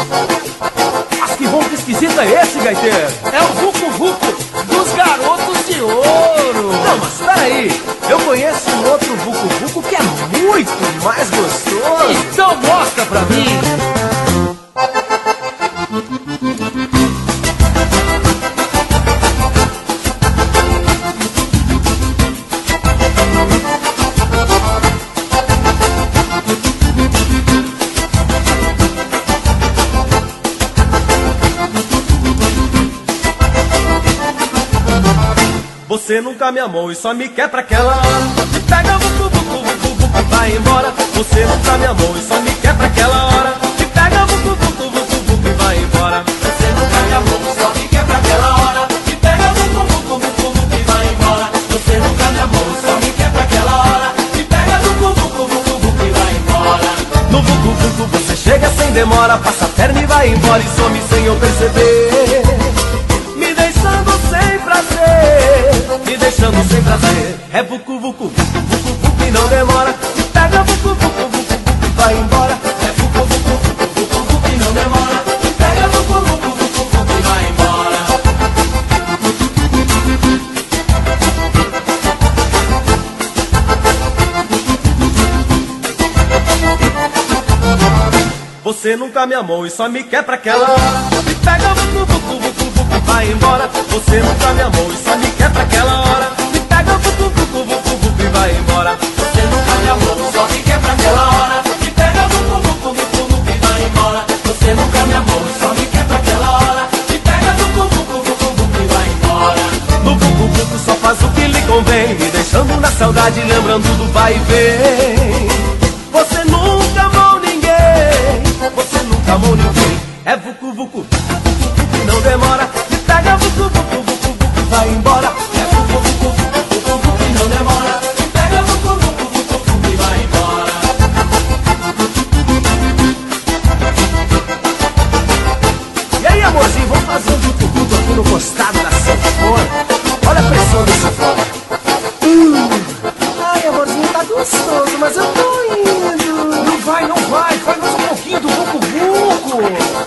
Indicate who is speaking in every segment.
Speaker 1: Mas que ronco esquisito é esse, gaiteiro?
Speaker 2: É o Vucu Vucu dos Garotos de Ouro.
Speaker 1: Não, mas peraí, eu conheço um outro Vucu Vucu que é muito mais gostoso.
Speaker 2: Então mostra pra mim.
Speaker 1: Você nunca me amou e só me quer pra aquela hora. Me pega, vucu, vucu, vucu, vucu, vai embora. Você nunca me amou e só me quer pra aquela hora. Me pega, vucu, vucu, vucu, vucu, vai embora.
Speaker 3: Você nunca me amou e só me quer pra aquela hora. Me pega, vucu, vucu, vucu, vucu, e vai embora. Você nunca me amou e só me quer pra aquela hora. Me pega, vucu, vucu, vucu, vucu, e vai embora.
Speaker 1: No vucu, vucu você chega sem demora, passa a perna e vai embora e some sem eu perceber. Me deixando sem prazer, me deixando sem prazer. É vucu, vucu, vucu, vucu, vucu e não demora. Me pega, vucu, vucu, vucu, vucu e vai embora.
Speaker 3: É vucu, vucu, vucu, vucu, vucu, e não demora. Me pega, vucu, vucu, vucu, vucu, e vai embora.
Speaker 1: Você nunca me amou e só me quer pra aquela hora. Me pega, vucu, vucu, vucu, vucu e vai embora. Você nunca me amou e só me quer pra aquela hora. Me pega, vucu, vucu, vucu, vucu e vai embora.
Speaker 3: Você nunca me amou, só me quer pra aquela hora. Me pega, vucu, vucu, vucu, vucu, e vai embora. Você nunca me amou, só me quer pra aquela hora. Me pega, vucu, vucu, vucu, vucu, e vai embora.
Speaker 1: No vucu, vucu só faz o que lhe convém, me deixando na saudade, lembrando do vai e vem. Você nunca amou ninguém, você nunca amou ninguém. É vucu, vucu, vucu, vucu e não demora. Me pega, vucu, vucu, vucu, vucu e vai embora.
Speaker 3: É vucu, vucu, vucu, vucu, vucu, e não demora. Me pega, vucu, vucu, vucu, vucu, e vai embora.
Speaker 1: E aí, amorzinho, vamos fazer um vucu, vucu aqui no costado da sanfona. Olha a pressão do sanfona.
Speaker 2: Ai, amorzinho, tá gostoso, mas eu tô indo. Não vai, não vai. Faz mais um pouquinho do Vucu Vucu.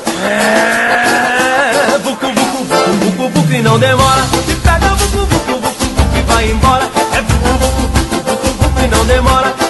Speaker 1: É vucu, vucu, vucu, vucu, vucu e não demora. Me pega, vucu, vucu, vucu, vucu e vai embora. É vucu, vucu, vucu, vucu, vucu e não demora.